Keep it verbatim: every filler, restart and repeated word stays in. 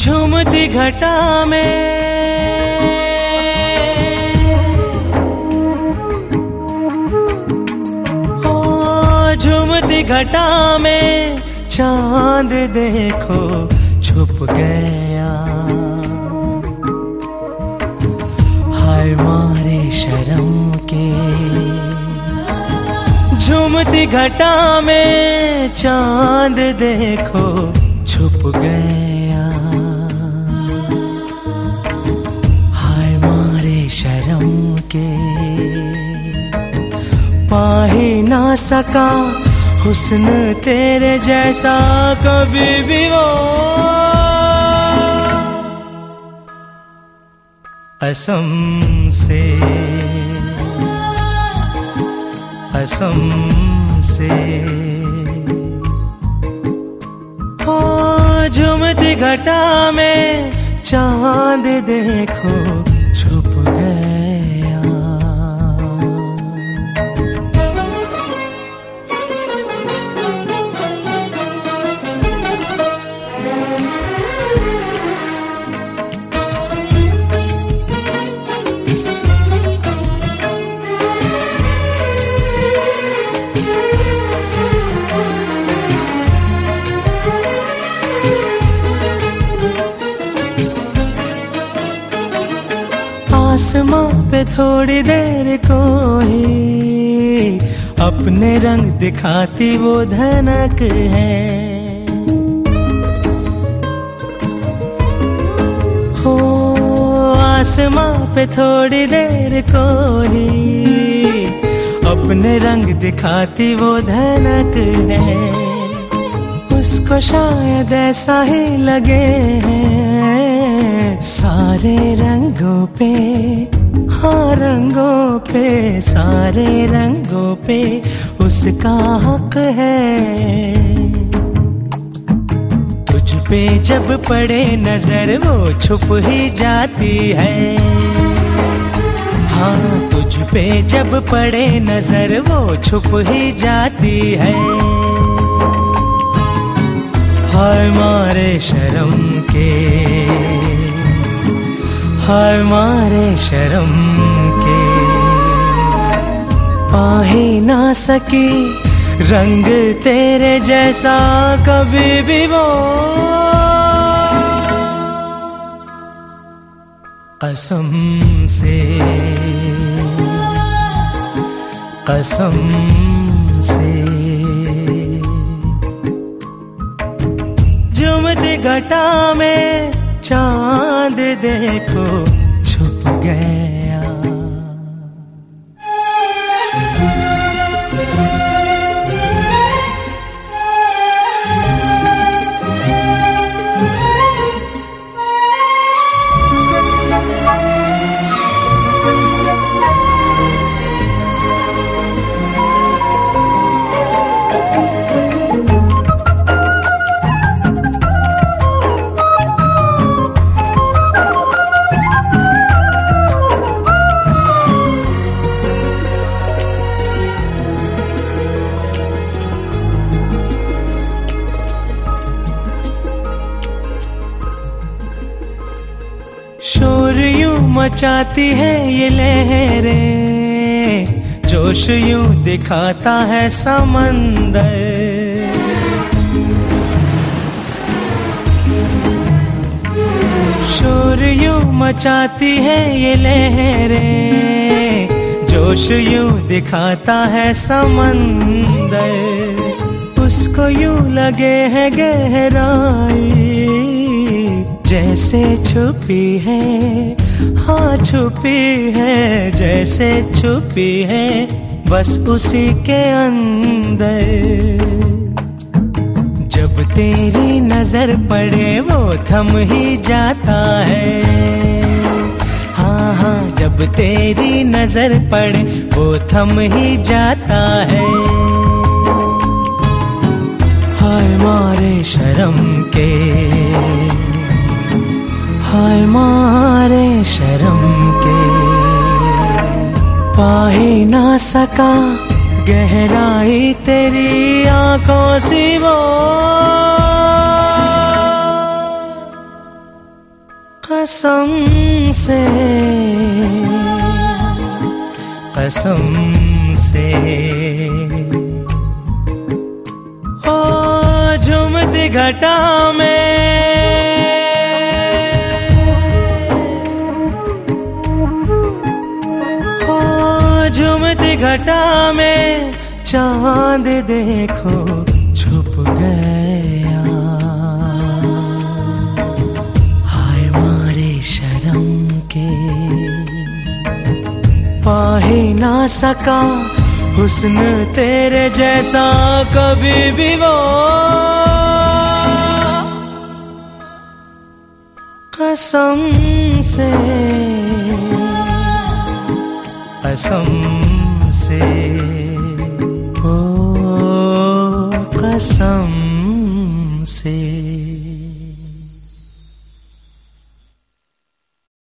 झूमती घटा में ओ झूमती घटा में चांद देखो छुप गया। हाय मारे शर्म के झूमती घटा में चांद देखो छुप गया। हाय मारे शर्म के पा ही ना सका हुस्न तेरे जैसा कभी भी वो। कसम से कसम से हो झूमती घटा में चांद देखो छुप गया। आसमां पे थोड़ी देर को ही अपने रंग दिखाती वो धनक है। हो आसमां पे थोड़ी देर को ही अपने रंग दिखाती वो धनक है। उसको शायद ऐसा ही लगे हैं सारे रंगों पे, हाँ रंगों पे, सारे रंगों पे उसका हक है। तुझ पे जब पड़े नजर वो छुप ही जाती है। हाँ तुझ पे जब पड़े नजर वो छुप ही जाती है। हाय मारे शर्म के, हाय मारे शर्म के पा ही ना सकी रंग तेरे जैसा कभी भी वो। कसम से कसम से झूमती घटा में चांद देखो छुप गया। शोर यूं मचाती है ये लहरें, जोश यूं दिखाता है समंदर। शोर यूं मचाती है ये लहरें, जोश यूं दिखाता है समंदर। उसको यूं लगे है गहराई जैसे छुपी है, हाँ छुपी है जैसे छुपी है बस उसी के अंदर। जब तेरी नजर पड़े वो थम ही जाता है, हाँ हाँ जब तेरी नजर पड़े वो थम ही जाता है। हाय मारे शर्म के, हाय मारे शर्म के पा ही ना सका गहराई तेरी आंखों सी वो। कसम से, कसम से ओ झूमती घटा में, ओ झूमती घटा में चांद देखो छुप गया। हाय मारे शर्म के पा ही ना सका हुस्न तेरे जैसा कभी भी वो। कसम से, कसम से ओ कसम से।